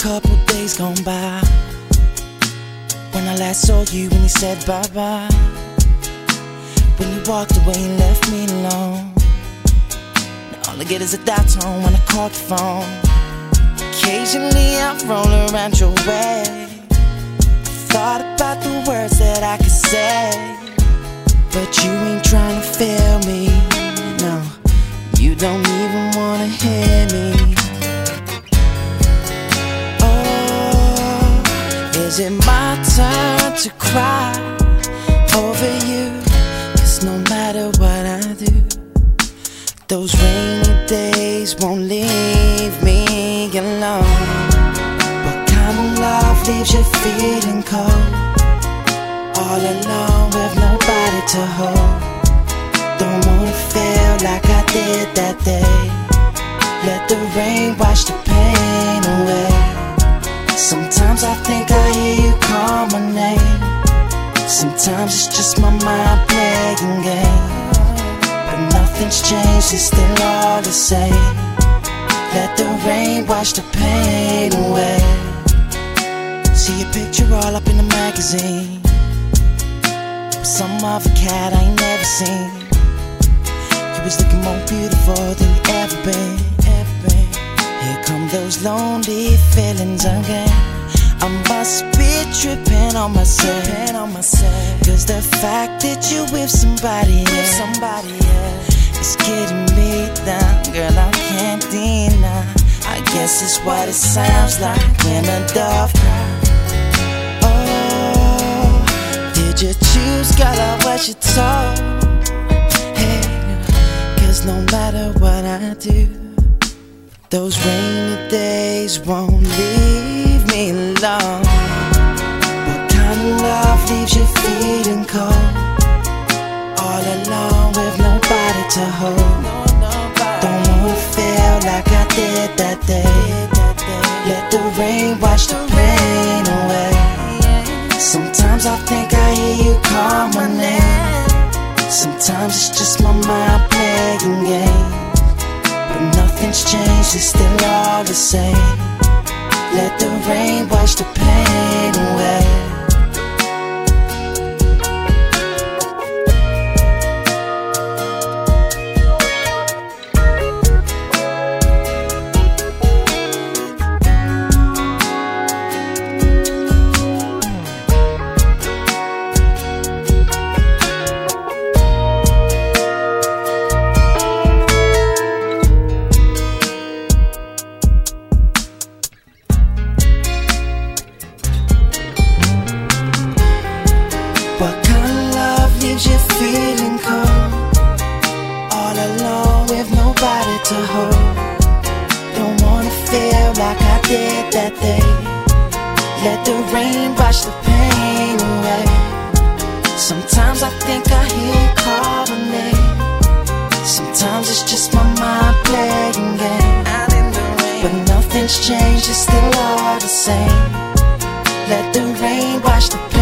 couple days gone by when I last saw you, when you said bye-bye, when you walked away and left me alone. Now all I get is a dial tone when I call your phone. Occasionally I roll around your way. Thought about the words that I could say, but you ain't trying to feel me. No, you don't even wanna hear me. Is it my turn to cry over you? 'Cause no matter what I do, those rainy days won't leave me alone. What kind of love leaves you feeling cold, all alone with nobody to hold? Don't wanna feel like I did that day. Let the rain wash the pain away. Sometimes I think I hear you call my name. Sometimes it's just my mind playing games. But nothing's changed, it's still all the same. Let the rain wash the pain away. See your picture all up in the magazine, with some other cat I ain't never seen. You was looking more beautiful than you ever been. Here come those lonely feelings again. I must be tripping on myself. 'Cause the fact that you with somebody else is getting me down, girl, I can't deny. I guess it's what it sounds like when a dove cries. Oh, did you choose, girl, or was you told? Hey, 'cause no matter what I do, those rainy days won't leave me alone. What kind of love leaves you feeling cold, all alone with nobody to hold? Don't wanna feel like I did that day. Let the rain wash the pain away. Sometimes I think I hear you call my name. Sometimes it's just my mind playing games. But nothing's changed, it's still all the same. Let the rain wash the pain away. What kind of love leaves you feeling cold, all alone with nobody to hold? Don't wanna feel like I did that day. Let the rain wash the pain away. Sometimes I think I hear you call my name. Sometimes it's just my mind playing games. But nothing's changed, it's still all the same. Let the rain wash the pain